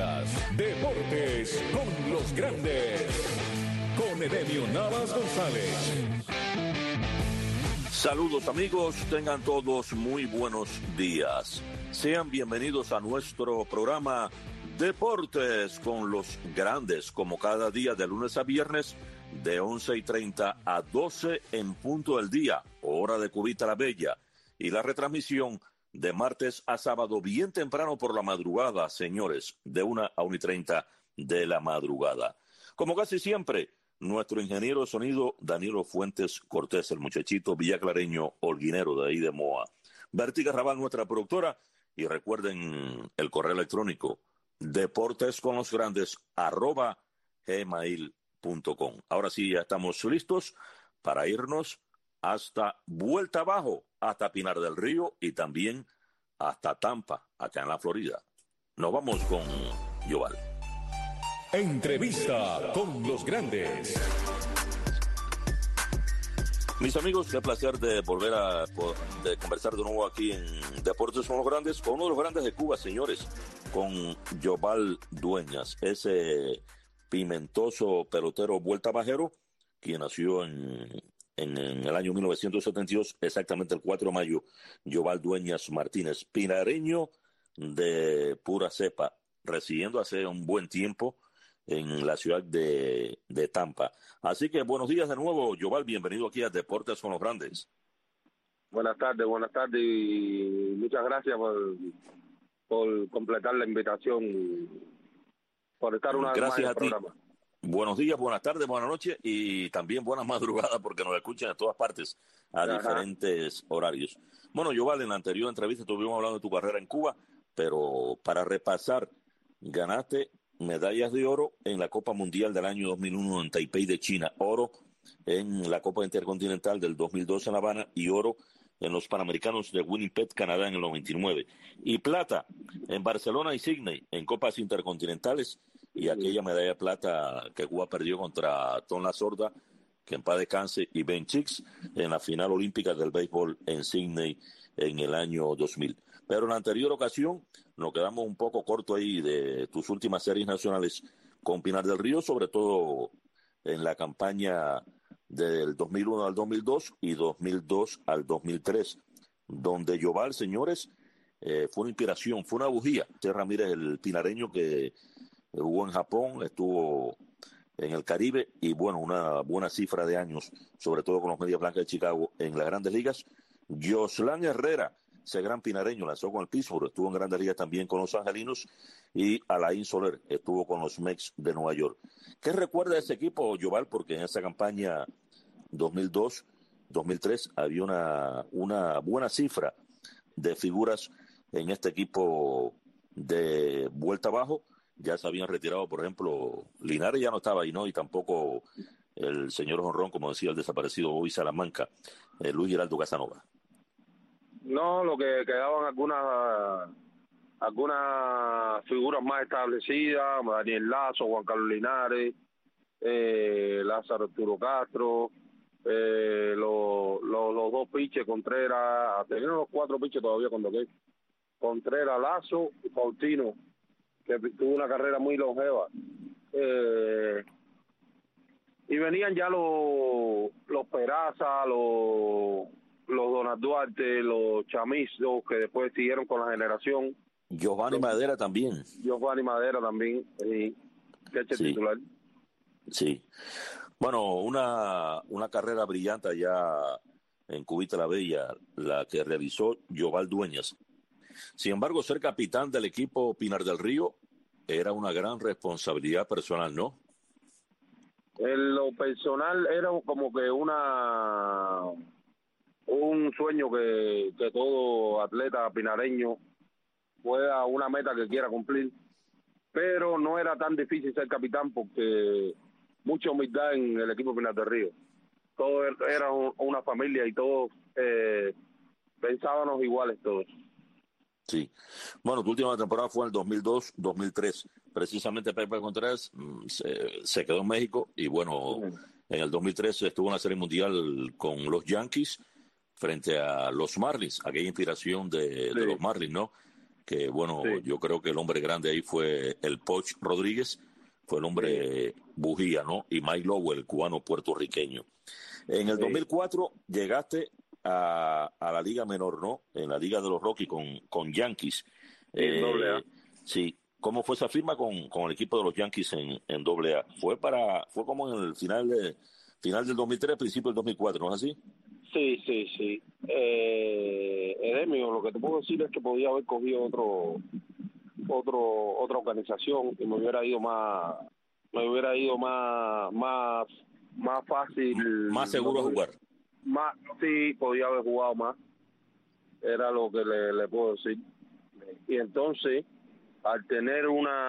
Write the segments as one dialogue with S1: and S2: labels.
S1: escuchas Deportes con los Grandes, con Edemio Navas González.
S2: Saludos amigos, tengan todos muy buenos días. Sean bienvenidos a nuestro programa Deportes con los Grandes, como cada día de lunes a viernes, de 11:30 a 12 en punto del día, hora de Cubita la Bella, y la retransmisión de martes a sábado, bien temprano por la madrugada, señores, de 1 a 1:30 de la madrugada. Como casi siempre, nuestro ingeniero de sonido, Danilo Fuentes Cortés, el muchachito villaclareño holguinero de ahí de Moa. Berti Garrabal, nuestra productora, y recuerden el correo electrónico, deportesconlosgrandes@gmail.com. Ahora sí, ya estamos listos para irnos hasta Vuelta Abajo, hasta Pinar del Río y también hasta Tampa, acá en la Florida. Nos vamos con Yoval.
S1: Entrevista con los Grandes.
S2: Mis amigos, qué placer de volver de conversar de nuevo aquí en Deportes con los Grandes, con uno de los grandes de Cuba, señores, con Yoval Dueñas, ese pimentoso pelotero vuelta bajero, quien nació en el año 1972, exactamente el 4 de mayo, Yoval Dueñas Martínez, pinareño de pura cepa, residiendo hace un buen tiempo en la ciudad de Tampa. Así que buenos días de nuevo, Yoval, bienvenido aquí a Deportes con los Grandes.
S3: Buenas tardes y muchas gracias por completar la invitación, por estar una vez más en el programa.
S2: Buenos días, buenas tardes, buenas noches y también buenas madrugadas porque nos escuchan de todas partes a diferentes horarios. Bueno, Yoval, en la anterior entrevista estuvimos hablando de tu carrera en Cuba, pero para repasar, ganaste medallas de oro en la Copa Mundial del año 2001 en Taipei de China, oro en la Copa Intercontinental del 2002 en La Habana y oro en los Panamericanos de Winnipeg, Canadá en el 99, y plata en Barcelona y Sydney en Copas Intercontinentales, y aquella medalla de plata que Cuba perdió contra Tom La Sorda, que en paz descanse, y Ben Chicks en la final olímpica del béisbol en Sydney en el año 2000. Pero en la anterior ocasión nos quedamos un poco corto ahí de tus últimas series nacionales con Pinar del Río, sobre todo en la campaña del 2001 al 2002 y 2002 al 2003, donde Yoval, señores, fue una inspiración, fue una bujía. José Ramírez, el pinareño que jugó en Japón, estuvo en el Caribe y bueno, una buena cifra de años, sobre todo con los Medias Blancas de Chicago en las Grandes Ligas. Yoslán Herrera, ese gran pinareño, lanzó con el Pittsburgh, estuvo en Grandes Ligas también con los Angelinos, y Alain Soler estuvo con los Mets de Nueva York. ¿Qué recuerda de ese equipo, Yoval? Porque en esa campaña 2002-2003 había una buena cifra de figuras en este equipo de vuelta abajo. Ya se habían retirado, por ejemplo, Linares ya no estaba ahí, ¿no? Y tampoco el señor Jonrón, como decía el desaparecido Bobby Salamanca, Luis Geraldo Casanova.
S3: No, lo que quedaban algunas figuras más establecidas, Daniel Lazo, Juan Carlos Linares, Lázaro Arturo Castro, los dos pitches, Contreras, tenían los 4 pitches todavía con Contreras, Lazo y Faustino, que tuvo una carrera muy longeva. Y venían ya los Peraza, los Donald Duarte, los Chamizos, que después siguieron con la generación.
S2: Giovanni Madera también.
S3: Sí, titular.
S2: Sí. Bueno, una carrera brillante allá en Cubita la Bella, la que realizó Yoval Dueñas. Sin embargo, ser capitán del equipo Pinar del Río era una gran responsabilidad personal, ¿no?
S3: En lo personal era como que un sueño que todo atleta pinareño pueda, una meta que quiera cumplir, pero no era tan difícil ser capitán porque mucha humildad en el equipo Pinar del Río. Todos era una familia y todos pensábamos iguales todos.
S2: Sí. Bueno, tu última temporada fue en el 2002-2003. Precisamente Pepe Contreras se quedó en México y bueno, en el 2003 estuvo en la Serie Mundial con los Yankees frente a los Marlins, aquella inspiración de los Marlins, ¿no? que bueno,
S3: Sí.
S2: yo creo que el hombre grande ahí fue el Poch Rodríguez, fue el hombre bujía, ¿no? Y Mike Lowell, el cubano puertorriqueño. En el 2004 llegaste a la Liga Menor, ¿no? En la Liga de los Rockies con Yankees.
S3: Sí, en doble A.
S2: Sí. ¿Cómo fue esa firma con el equipo de los Yankees en doble A? Fue como en el final del 2003, principio del 2004, ¿no es así?
S3: Sí. Edemio, lo que te puedo decir es que podía haber cogido otra organización y me hubiera ido más fácil,
S2: Más seguro a jugar.
S3: Más, sí, podía haber jugado más, era lo que le puedo decir. Y entonces, al tener,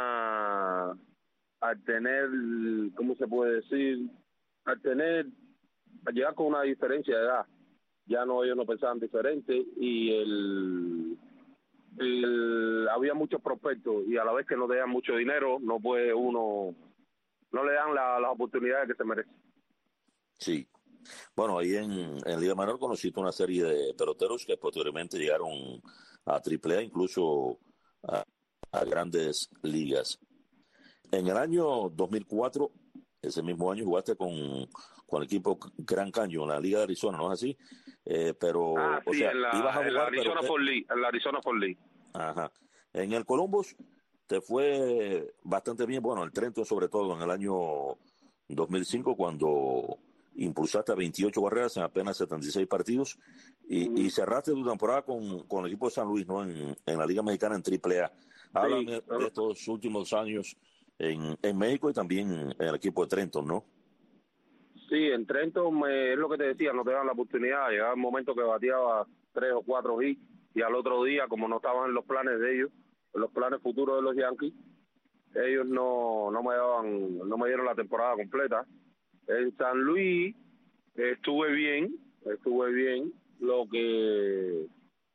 S3: ¿cómo se puede decir? Al llegar con una diferencia de edad, ellos no pensaban diferente y había muchos prospectos y a la vez que no te dan mucho dinero, no le dan las oportunidades que se merecen.
S2: Sí. Bueno, ahí en Liga Menor conociste una serie de peloteros que posteriormente llegaron a AAA, incluso a grandes ligas. En el año 2004, ese mismo año, jugaste con el equipo Gran Canyon, en la Liga de Arizona, ¿no es así? Pero,
S3: sí,
S2: o sea, ibas a jugar,
S3: en la Arizona Fall League.
S2: Ajá. En el Columbus te fue bastante bien, bueno, el Trenton sobre todo en el año 2005 cuando impulsaste a 28 barreras en apenas 76 partidos y cerraste tu temporada con el equipo de San Luis, ¿no? En la Liga Mexicana en AAA. Háblame de estos últimos años en México y también en el equipo de Trenton, ¿no?
S3: Sí, en Trenton es lo que te decía, no te dan la oportunidad. Llegaba un momento que bateaba 3 o 4 hits y al otro día, como no estaban en los planes de ellos, en los planes futuros de los Yankees, ellos no me dieron la temporada completa. En San Luis estuve bien, lo que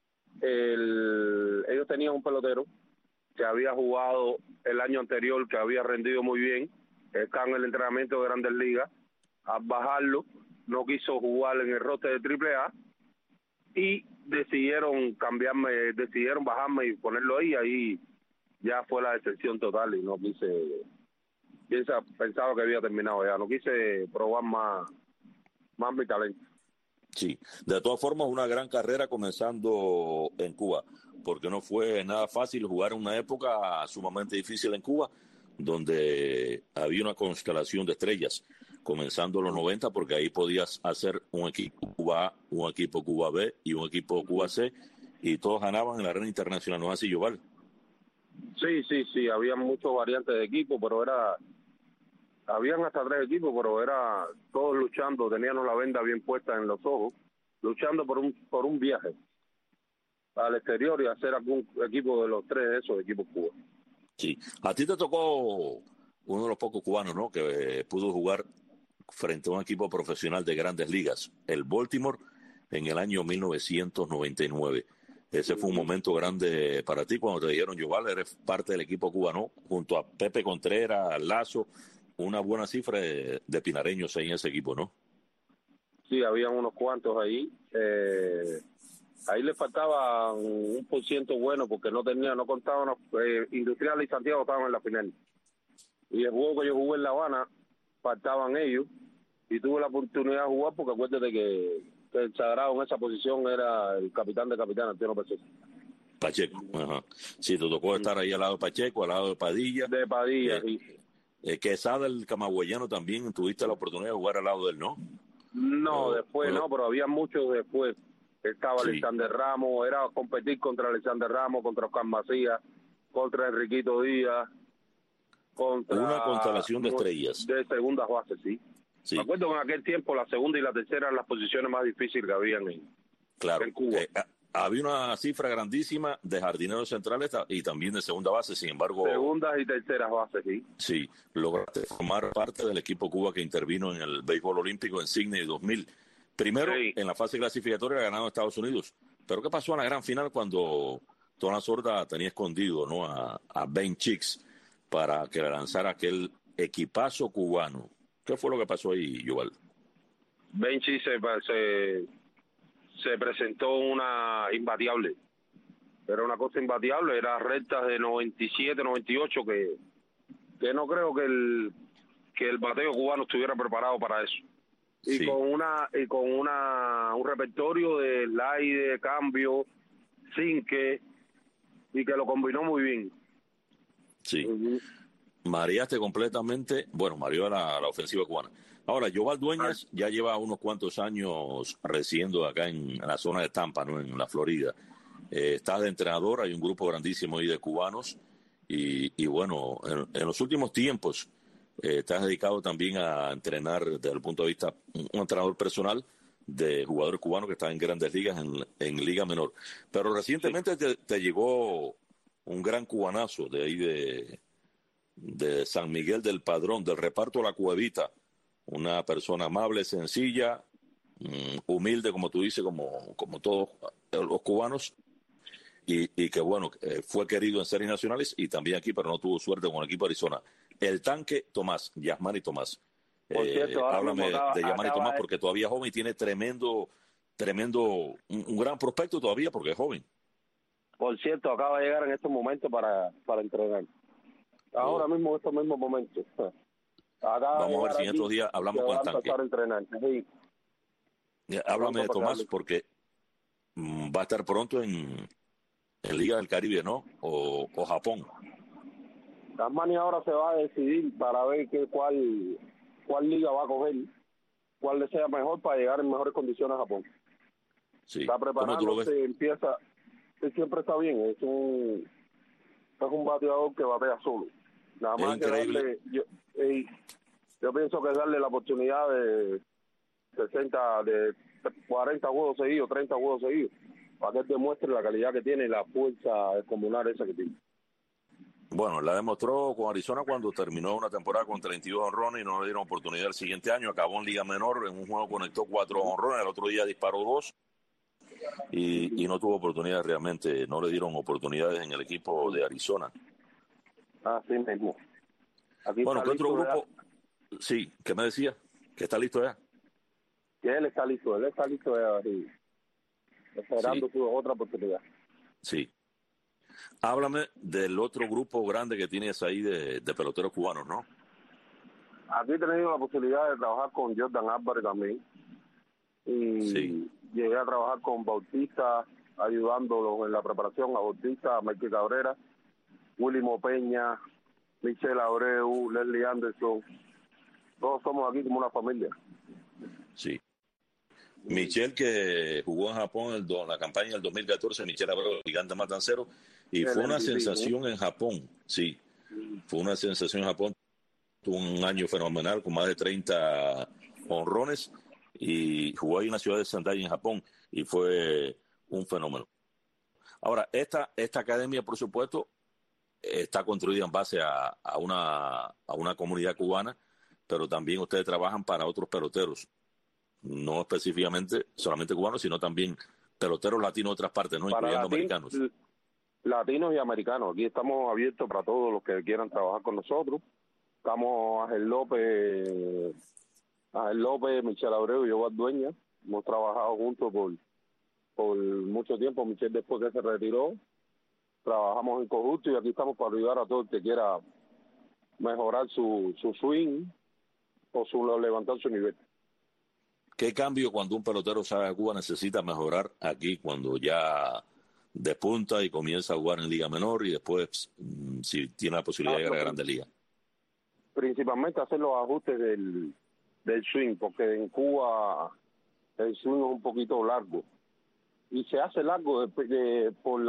S3: ellos tenían un pelotero que había jugado el año anterior, que había rendido muy bien, está en el entrenamiento de Grandes Ligas. Al bajarlo, no quiso jugar en el roster de AAA y decidieron bajarme y ponerlo ahí ya fue la decepción total y no pensaba que había terminado ya, no quise probar más mi talento.
S2: Sí, de todas formas una gran carrera comenzando en Cuba, porque no fue nada fácil jugar en una época sumamente difícil en Cuba, donde había una constelación de estrellas, comenzando en los 90, porque ahí podías hacer un equipo Cuba A, un equipo Cuba B y un equipo Cuba C, y todos ganaban en la arena internacional, ¿no es así, Yoval?
S3: Sí, había muchos variantes de equipo, pero habían hasta 3 equipos, pero era todos luchando, teníamos la venda bien puesta en los ojos, luchando por un viaje al exterior y hacer algún equipo de los 3 de esos equipos Cuba.
S2: Sí, a ti te tocó uno de los pocos cubanos, ¿no?, que pudo jugar frente a un equipo profesional de grandes ligas, el Baltimore, en el año 1999. Ese fue un momento grande para ti cuando te dijeron, Yoval, eres parte del equipo cubano, junto a Pepe Contreras, Lazo, una buena cifra de pinareños en ese equipo, ¿no?
S3: Sí, habían unos cuantos ahí. Ahí le faltaba 1% bueno porque no contaban, Industrial y Santiago estaban en la final. Y el juego que yo jugué en La Habana, faltaban ellos y tuve la oportunidad de jugar porque acuérdate que el sagrado en esa posición era el capitán de capitán, Antonio Pacheco.
S2: Pacheco, ajá. Sí, te tocó estar ahí al lado de Pacheco, al lado de Padilla.
S3: De Padilla, sí.
S2: Quesada, el camagüeyano, también tuviste la oportunidad de jugar al lado de él, ¿no?
S3: No, después no, pero había muchos después. Estaba
S2: Sí.
S3: Alexander Ramos, era competir contra Alexander Ramos, contra Oscar Macías, contra Enriquito Díaz, contra...
S2: Una constelación de estrellas.
S3: De segundas bases, sí.
S2: Sí.
S3: Me acuerdo que en aquel tiempo la segunda y la tercera eran las posiciones más difíciles que habían
S2: claro.
S3: en Cuba.
S2: Había una cifra grandísima de jardineros centrales y también de segunda base, sin embargo...
S3: Segundas y terceras bases, sí.
S2: Sí, lograste formar parte del equipo Cuba que intervino en el béisbol olímpico en Sydney 2000. Primero,
S3: sí,
S2: en la fase clasificatoria ganado Estados Unidos. Pero ¿qué pasó en la gran final cuando Tona Sorda tenía escondido, ¿no?, a Ben Chicks para que le lanzara aquel equipazo cubano? ¿Qué fue lo que pasó ahí, Yuval?
S3: Ben Chicks se presentó una imbateable. era una cosa imbatiable, era rectas de 97, 98 que no creo que el bateo cubano estuviera preparado para eso. Y
S2: Sí.
S3: con un repertorio de slide, de cambio, sinque, y que lo combinó muy bien.
S2: Sí. Mareaste completamente, bueno, mareó la ofensiva cubana. Ahora, Yoval Dueñas ya lleva unos cuantos años residiendo acá en la zona de Tampa, ¿no? En la Florida. Estás de entrenador, hay un grupo grandísimo ahí de cubanos y bueno, en los últimos tiempos te has dedicado también a entrenar desde el punto de vista, un entrenador personal de jugadores cubanos que están en grandes ligas, en Liga Menor. Pero recientemente te llegó un gran cubanazo de ahí de San Miguel del Padrón, del reparto La Cuevita, una persona amable, sencilla, humilde, como tú dices, como todos los cubanos, y que bueno, fue querido en series nacionales y también aquí, pero no tuvo suerte con el equipo de Arizona. El tanque Tomás, Yasmani Tomás.
S3: Por cierto,
S2: Háblame de Yasmani Tomás porque todavía es joven y tiene un gran prospecto todavía porque es joven.
S3: Por cierto, acaba de llegar en estos momentos para entrenar. Ahora mismo, en estos mismos momentos.
S2: Vamos a ver si en estos días hablamos con el tanque.
S3: A entrenar. Sí.
S2: Háblame de Tomás porque va a estar pronto en Liga del Caribe, ¿no? O Japón.
S3: Yasmani ahora se va a decidir para ver cuál liga va a coger, cuál le sea mejor para llegar en mejores condiciones a Japón.
S2: Sí.
S3: Está preparándose, empieza, siempre está bien, es un bateador que batea solo. Nada más
S2: es increíble.
S3: Que darle, yo pienso que darle la oportunidad de 40 juegos seguidos, 30 juegos seguidos, para que él demuestre la calidad que tiene y la fuerza descomunal esa que tiene.
S2: Bueno, la demostró con Arizona cuando terminó una temporada con 32 honrones y no le dieron oportunidad el siguiente año. Acabó en Liga Menor, en un juego conectó 4 honrones, el otro día disparó 2 y no tuvo oportunidad realmente, no le dieron oportunidades en el equipo de Arizona.
S3: Así mismo. Aquí
S2: bueno, ¿qué otro grupo? Sí, ¿qué me decía? ¿Que está listo ya?
S3: Que él está listo ya, esperando su otra oportunidad.
S2: Sí. Háblame del otro grupo grande que tienes ahí de peloteros cubanos, ¿no?
S3: Aquí he tenido la posibilidad de trabajar con Jordan Álvarez también. Y llegué a trabajar con Bautista, ayudándolo en la preparación a Bautista, a Michael Cabrera, Willy Mopeña, Michelle Abreu, Leslie Anderson. Todos somos aquí como una familia.
S2: Sí. Michelle, que jugó en Japón en la campaña del 2014, Michelle Abreu, gigante matancero, y fue una sensación en Japón, sí. Fue una sensación en Japón. Tuvo un año fenomenal con más de 30 honrones y jugó ahí en la ciudad de Sendai, en Japón, y fue un fenómeno. Ahora, esta academia, por supuesto, está construida en base a una comunidad cubana, pero también ustedes trabajan para otros peloteros, no específicamente solamente cubanos, sino también peloteros latinos de otras partes, ¿no? Incluyendo americanos.
S3: Latinos y americanos. Aquí estamos abiertos para todos los que quieran trabajar con nosotros. Estamos Ángel López, Michelle Abreu y yo, Dueña. Hemos trabajado juntos por mucho tiempo. Michelle, después que se retiró, trabajamos en conjunto y aquí estamos para ayudar a todo el que quiera mejorar su swing o levantar su nivel.
S2: ¿Qué cambio cuando un pelotero sale de Cuba necesita mejorar aquí cuando ya despunta y comienza a jugar en Liga Menor y después si tiene la posibilidad de llegar a Grandes Ligas?
S3: Principalmente hacer los ajustes del swing, porque en Cuba el swing es un poquito largo y se hace largo por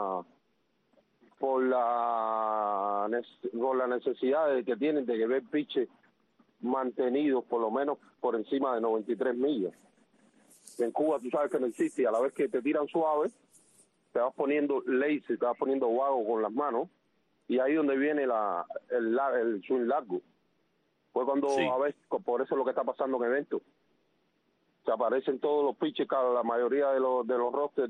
S3: la necesidad que tienen de que ver pitches mantenidos por lo menos por encima de 93 millas. En Cuba tú sabes que no existe, y a la vez que te tiran suave te vas poniendo lazy, te vas poniendo vago con las manos, y ahí donde viene el swing largo. Fue cuando a veces, por eso es lo que está pasando en eventos, se aparecen todos los pitchers, la mayoría de los rosters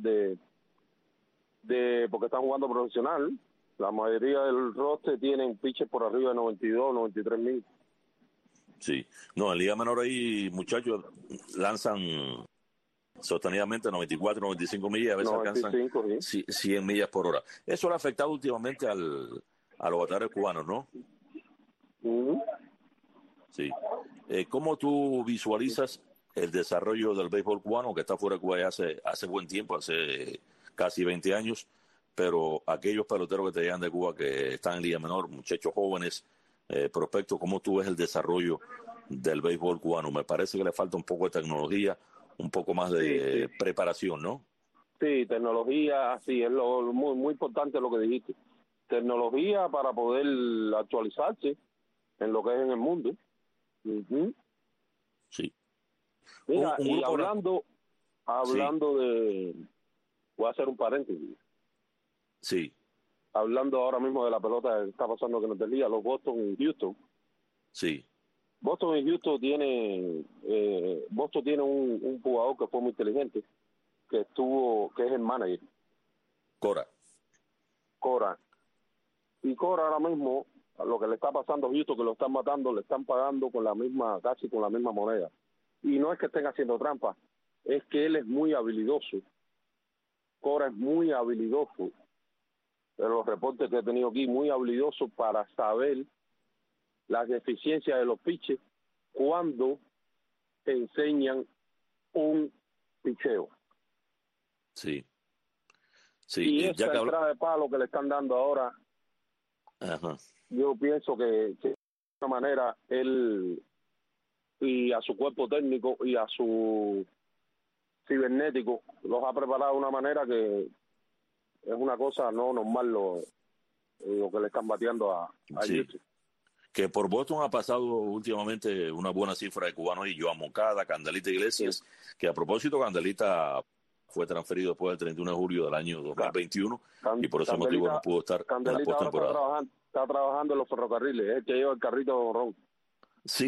S3: porque están jugando profesional, la mayoría del roster tienen pitchers por arriba de 92, 93 mil.
S2: Sí, no, en Liga Menor ahí muchachos lanzan sostenidamente 94, 95 millas, a veces
S3: 95,
S2: alcanzan 100 millas por hora. Eso le ha afectado últimamente a los bateadores cubanos, ¿no? Sí. ¿Cómo tú visualizas el desarrollo del béisbol cubano, que está fuera de Cuba ya hace buen tiempo, hace casi 20 años, pero aquellos peloteros que te llegan de Cuba que están en Liga Menor, muchachos jóvenes, prospectos, ¿cómo tú ves el desarrollo del béisbol cubano? Me parece que le falta un poco de tecnología, un poco más de preparación, ¿no?
S3: Sí, tecnología, sí, es muy, muy importante lo que dijiste. Tecnología para poder actualizarse en lo que es en el mundo.
S2: Sí.
S3: Mira, y hablando de... Voy a hacer un paréntesis.
S2: Sí.
S3: Hablando ahora mismo de la pelota que está pasando que nos desliga, los Boston y Houston.
S2: Sí.
S3: Boston y Houston tiene un jugador que fue muy inteligente, que es el manager. Cora. Y Cora ahora mismo, a lo que le está pasando a Houston, que lo están matando, le están pagando casi con la misma moneda. Y no es que estén haciendo trampa, es que él es muy habilidoso. Cora es muy habilidoso. De los reportes que he tenido aquí, muy habilidoso para saber las deficiencias de los pitches cuando te enseñan un picheo.
S2: Sí.
S3: Y esa entrada de palo que le están dando ahora, yo pienso que de alguna manera él y a su cuerpo técnico y a su cibernético los ha preparado de una manera que es una cosa no normal lo que le están bateando a YouTube.
S2: Que por Boston ha pasado últimamente una buena cifra de cubanos y Joan Moncada, Candelita Iglesias, que a propósito Candelita fue transferido después del 31 de julio del año 2021 y por ese motivo no pudo estar en la postemporada.
S3: Está trabajando en los ferrocarriles, es el que lleva el carrito ron.
S2: Sí.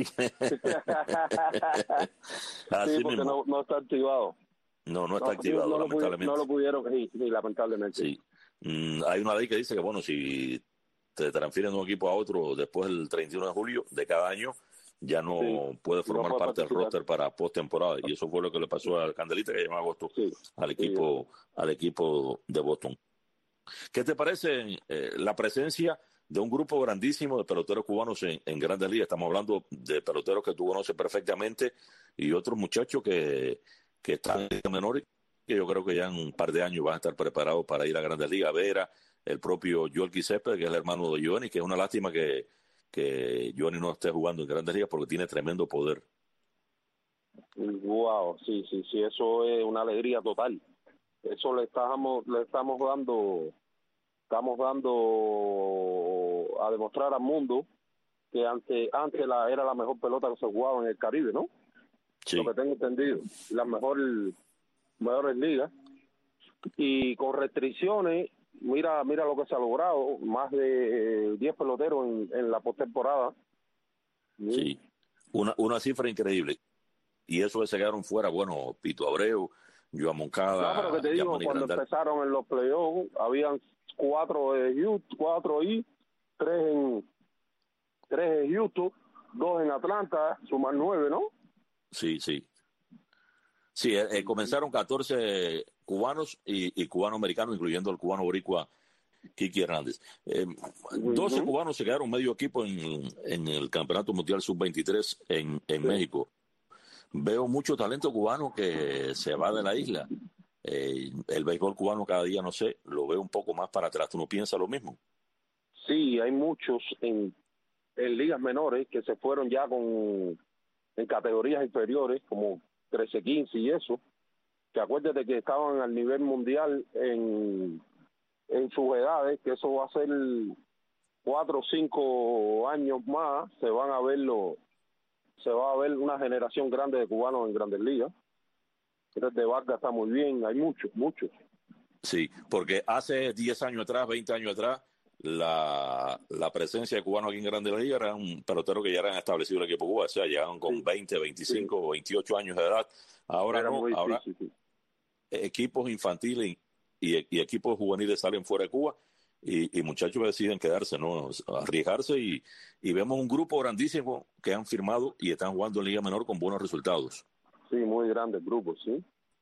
S3: Así porque mismo. No está activado.
S2: No está activado, lamentablemente.
S3: No lo pudieron, sí, lamentablemente.
S2: Sí. Hay una ley que dice que, bueno, si te transfieren de un equipo a otro después del 31 de julio de cada año, ya no puede formar parte del roster para postemporada. Y eso fue lo que le pasó al Candelita, que llegó en agosto al equipo de Boston. ¿Qué te parece la presencia de un grupo grandísimo de peloteros cubanos en Grandes Ligas? Estamos hablando de peloteros que tú conoces perfectamente y otros muchachos que están en menores, que yo creo que ya en un par de años van a estar preparados para ir a Grandes Ligas. Vera, el propio Joel Céspedes, que es el hermano de Johnny, que es una lástima que Johnny no esté jugando en Grandes Ligas porque tiene tremendo poder.
S3: Wow, sí, eso es una alegría total. Eso le estamos dando a demostrar al mundo que antes era la mejor pelota que se jugaba en el Caribe, ¿no?
S2: Sí.
S3: Lo que tengo entendido, las mejores ligas. Y con restricciones, mira lo que se ha logrado, más de 10 peloteros en la postemporada.
S2: Sí, una cifra increíble. Y eso que se quedaron fuera, bueno, Pito Abreu, Joan Moncada.
S3: No, pero que te digo, cuando empezaron en los playoffs, habían 4 de Houston, 4 y 3 en Houston, 2 en Atlanta, suman 9, ¿no?
S2: Sí. Sí, comenzaron 14 cubanos y cubano-americanos, incluyendo el cubano boricua Kiki Hernández. 12 cubanos se quedaron medio equipo en el Campeonato Mundial Sub-23 en México. Veo mucho talento cubano que se va de la isla. El béisbol cubano cada día, no sé, lo veo un poco más para atrás. ¿Tú no piensas lo mismo?
S3: Sí, hay muchos en ligas menores que se fueron ya en categorías inferiores, como 13, 15 y eso, que acuérdate que estaban al nivel mundial en sus edades, que eso va a ser 4 o 5 años más, se va a ver una generación grande de cubanos en Grandes Ligas. De Vargas está muy bien, hay muchos.
S2: Sí, porque hace 10 años atrás, 20 años atrás, la presencia de cubanos aquí en Grandes Ligas era un pelotero que ya eran establecido el equipo Cuba, o sea, llegaban con 20, 25 o 28 años de edad. Ahora
S3: era
S2: no, ahora equipos infantiles y equipos juveniles salen fuera de Cuba y muchachos deciden quedarse, ¿no? Arriesgarse y vemos un grupo grandísimo que han firmado y están jugando en Liga Menor con buenos resultados.
S3: Sí, muy grande el grupo, sí.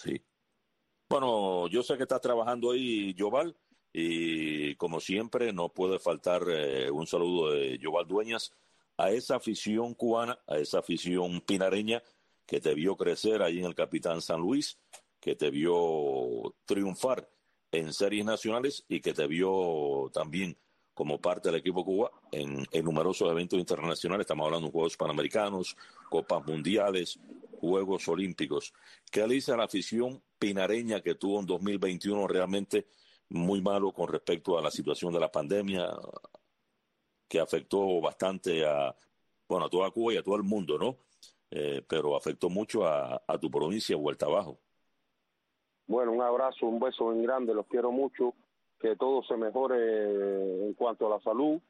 S2: Sí. Bueno, yo sé que estás trabajando ahí, Yoval, y como siempre no puede faltar un saludo de Yoval Dueñas a esa afición cubana, a esa afición pinareña que te vio crecer ahí en el Capitán San Luis, que te vio triunfar en series nacionales y que te vio también como parte del equipo Cuba en numerosos eventos internacionales. Estamos hablando de Juegos Panamericanos, Copas Mundiales, Juegos Olímpicos. ¿Qué le dice a la afición pinareña que tuvo en 2021 realmente muy malo con respecto a la situación de la pandemia que afectó bastante a toda Cuba y a todo el mundo, ¿no? Pero afectó mucho a tu provincia, Vuelta Abajo.
S3: Bueno, un abrazo, un beso bien grande, los quiero mucho, que todo se mejore en cuanto a la salud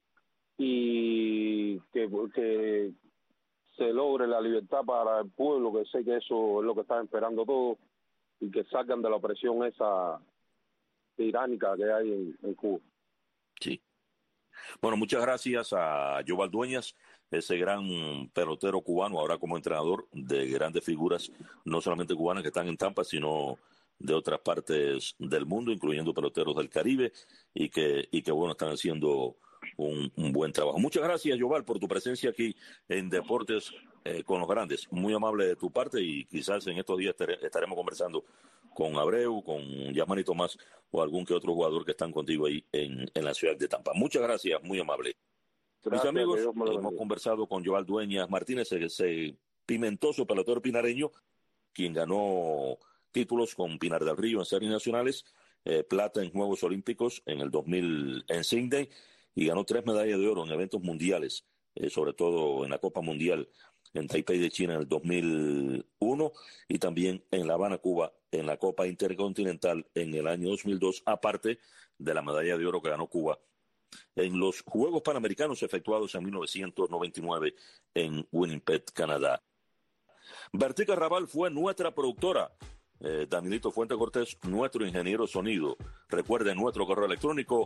S3: y que se logre la libertad para el pueblo, que sé que eso es lo que están esperando todos, y que salgan de la opresión esa tiránica que hay en Cuba.
S2: Sí. Bueno, muchas gracias a Yoval Dueñas, ese gran pelotero cubano, ahora como entrenador de grandes figuras, no solamente cubanas que están en Tampa, sino de otras partes del mundo, incluyendo peloteros del Caribe, y que bueno, están haciendo un buen trabajo. Muchas gracias, Yoval, por tu presencia aquí en Deportes con los Grandes. Muy amable de tu parte, y quizás en estos días estaremos conversando con Abreu, con Yasmani Tomás o algún que otro jugador que están contigo ahí en la ciudad de Tampa. Muchas gracias, muy amable. Mis
S3: Gracias,
S2: amigos,
S3: que Dios me lo
S2: hemos
S3: bendiga.
S2: conversado con Yoval Dueñas Martínez, ese pimentoso pelotero pinareño, quien ganó títulos con Pinar del Río en series nacionales, plata en Juegos Olímpicos en el 2000 en Sydney, y ganó 3 medallas de oro en eventos mundiales, sobre todo en la Copa Mundial en Taipei de China en el 2001, y también en La Habana, Cuba, en la Copa Intercontinental en el año 2002, aparte de la medalla de oro que ganó Cuba en los Juegos Panamericanos efectuados en 1999 en Winnipeg, Canadá. Bertica Raval fue nuestra productora. Danilito Fuente Cortés, nuestro ingeniero sonido. Recuerden nuestro correo electrónico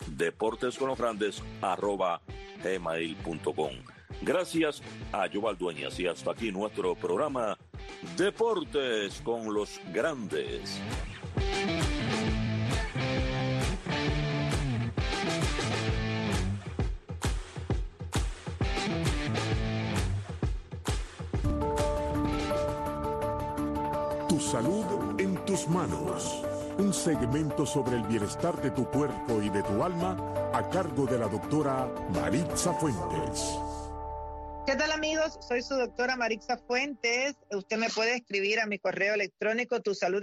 S2: deportesconlosgrandes@gmail.com. Gracias a Yoval Dueñas, y hasta aquí nuestro programa Deportes con los Grandes.
S1: Tu salud en tus manos. Un segmento sobre el bienestar de tu cuerpo y de tu alma a cargo de la doctora Maritza Fuentes.
S4: ¿Qué tal, amigos? Soy su doctora Maritza Fuentes. Usted me puede escribir a mi correo electrónico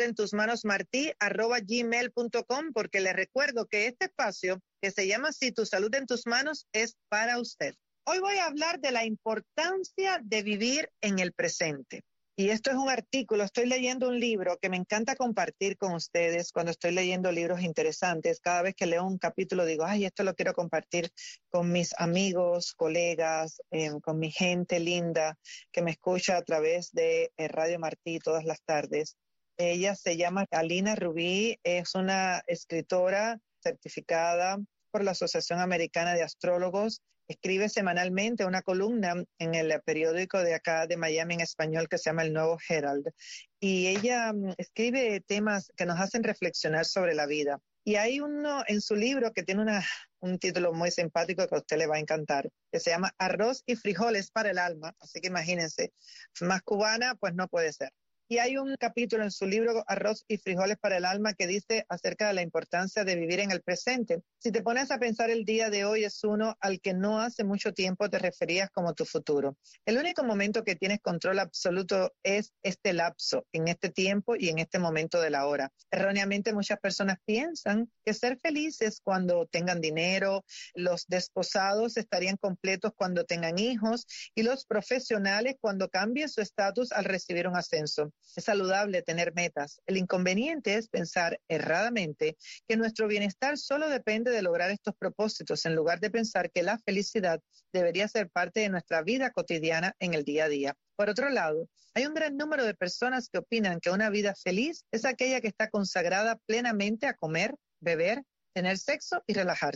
S4: tusaludentusmanosmarti@gmail.com, porque le recuerdo que este espacio que se llama así, Tu Salud en Tus Manos, es para usted. Hoy voy a hablar de la importancia de vivir en el presente. Y esto es un artículo, estoy leyendo un libro que me encanta compartir con ustedes cuando estoy leyendo libros interesantes. Cada vez que leo un capítulo digo, ay, esto lo quiero compartir con mis amigos, colegas, con mi gente linda que me escucha a través de Radio Martí todas las tardes. Ella se llama Alina Rubí, es una escritora certificada por la Asociación Americana de Astrólogos. Escribe semanalmente una columna en el periódico de acá de Miami en español que se llama El Nuevo Herald. Y ella escribe temas que nos hacen reflexionar sobre la vida. Y hay uno en su libro que tiene un título muy simpático que a usted le va a encantar, que se llama Arroz y frijoles para el alma. Así que imagínense, más cubana pues no puede ser. Y hay un capítulo en su libro Arroz y frijoles para el alma que dice acerca de la importancia de vivir en el presente. Si te pones a pensar, el día de hoy es uno al que no hace mucho tiempo te referías como tu futuro. El único momento que tienes control absoluto es este lapso, en este tiempo y en este momento de la hora. Erróneamente muchas personas piensan que ser felices cuando tengan dinero, los desposados estarían completos cuando tengan hijos, y los profesionales cuando cambien su estatus al recibir un ascenso. Es saludable tener metas. El inconveniente es pensar erradamente que nuestro bienestar solo depende de lograr estos propósitos, en lugar de pensar que la felicidad debería ser parte de nuestra vida cotidiana en el día a día. Por otro lado, hay un gran número de personas que opinan que una vida feliz es aquella que está consagrada plenamente a comer, beber, tener sexo y relajarse.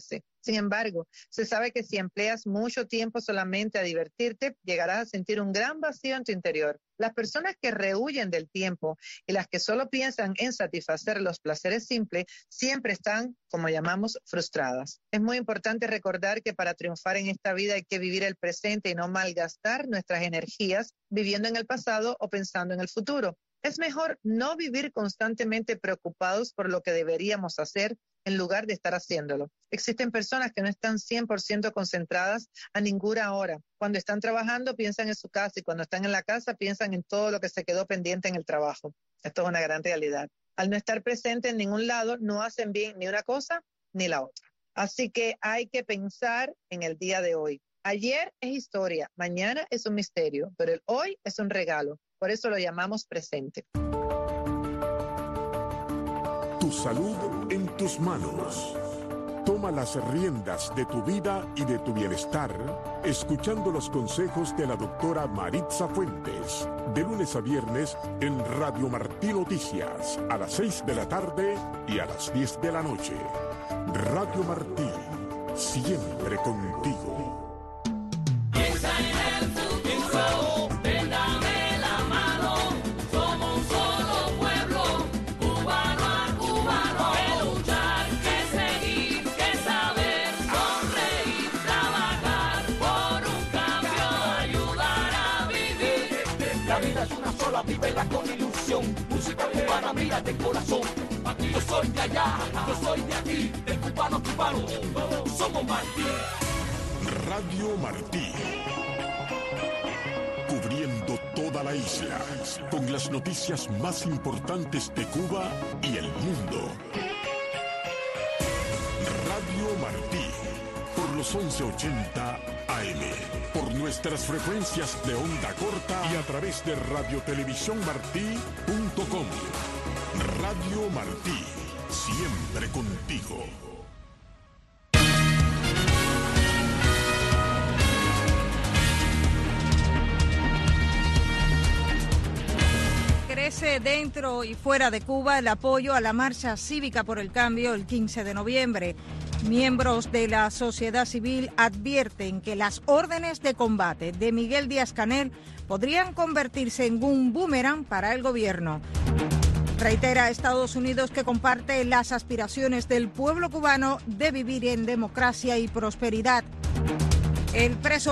S4: Sin embargo, se sabe que si empleas mucho tiempo solamente a divertirte, llegarás a sentir un gran vacío en tu interior. Las personas que rehuyen del tiempo y las que solo piensan en satisfacer los placeres simples siempre están, como llamamos, frustradas. Es muy importante recordar que para triunfar en esta vida hay que vivir el presente y no malgastar nuestras energías viviendo en el pasado o pensando en el futuro. Es mejor no vivir constantemente preocupados por lo que deberíamos hacer en lugar de estar haciéndolo. Existen personas que no están 100% concentradas a ninguna hora. Cuando están trabajando piensan en su casa y cuando están en la casa piensan en todo lo que se quedó pendiente en el trabajo. Esto es una gran realidad. Al no estar presente en ningún lado, no hacen bien ni una cosa ni la otra. Así que hay que pensar en el día de hoy. Ayer es historia, mañana es un misterio, pero el hoy es un regalo. Por eso lo llamamos presente.
S1: Tu salud en tus manos. Toma las riendas de tu vida y de tu bienestar, escuchando los consejos de la doctora Maritza Fuentes, de lunes a viernes en Radio Martí Noticias, a las 6 de la tarde y a las 10 de la noche. Radio Martí, siempre contigo.
S5: Vívela con ilusión, música cubana, mira de corazón. Aquí yo soy de allá, yo soy de aquí, de cubano a cubano, somos Martí.
S1: Radio Martí, cubriendo toda la isla, con las noticias más importantes de Cuba y el mundo. Radio Martí, por los 1180 AM, por nuestras frecuencias de onda corta y a través de radiotelevisiónmartí.com. Radio Martí, siempre contigo.
S6: Crece dentro y fuera de Cuba el apoyo a la marcha cívica por el cambio el 15 de noviembre. Miembros de la sociedad civil advierten que las órdenes de combate de Miguel Díaz-Canel podrían convertirse en un boomerang para el gobierno. Reitera a Estados Unidos que comparte las aspiraciones del pueblo cubano de vivir en democracia y prosperidad. El preso